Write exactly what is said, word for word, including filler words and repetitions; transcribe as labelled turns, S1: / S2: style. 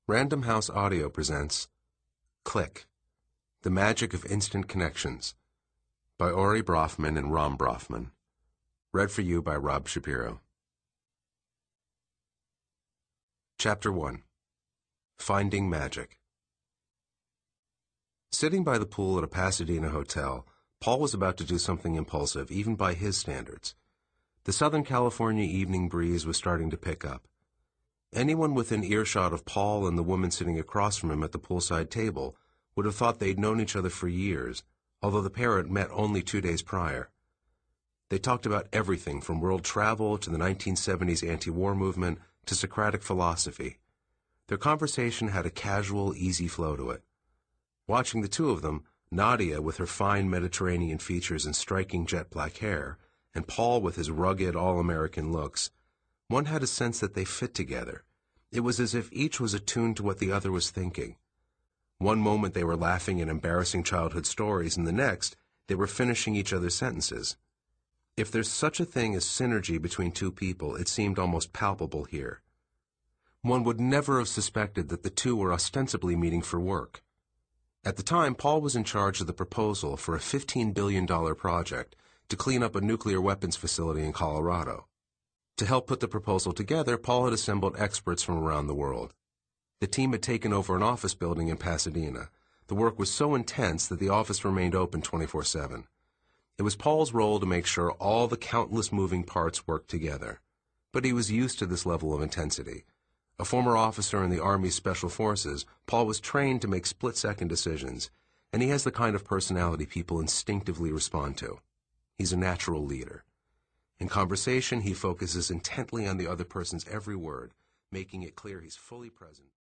S1: Random House Audio presents Click, The Magic of Instant Connections by Ori Brofman and Ram Brofman. Read for you by Rob Shapiro. Chapter one. Finding Magic. Sitting by the pool at a Pasadena hotel, Paul was about to do something impulsive, even by his standards. The Southern California evening breeze was starting to pick up. Anyone within earshot of Paul and the woman sitting across from him at the poolside table would have thought they'd known each other for years, although the pair had met only two days prior. They talked about everything from world travel to the nineteen seventies anti-war movement to Socratic philosophy. Their conversation had a casual, easy flow to it. Watching the two of them, Nadia with her fine Mediterranean features and striking jet-black hair, and Paul with his rugged, all-American looks, one had a sense that they fit together. It was as if each was attuned to what the other was thinking. One moment they were laughing at embarrassing childhood stories, and the next they were finishing each other's sentences. If there's such a thing as synergy between two people, it seemed almost palpable here. One would never have suspected that the two were ostensibly meeting for work. At the time, Paul was in charge of the proposal for a fifteen billion dollars project to clean up a nuclear weapons facility in Colorado. To help put the proposal together, Paul had assembled experts from around the world. The team had taken over an office building in Pasadena. The work was so intense that the office remained open twenty-four seven. It was Paul's role to make sure all the countless moving parts worked together. But he was used to this level of intensity. A former officer in the Army's Special Forces, Paul was trained to make split-second decisions, and he has the kind of personality people instinctively respond to. He's a natural leader. In conversation, he focuses intently on the other person's every word, making it clear he's fully present.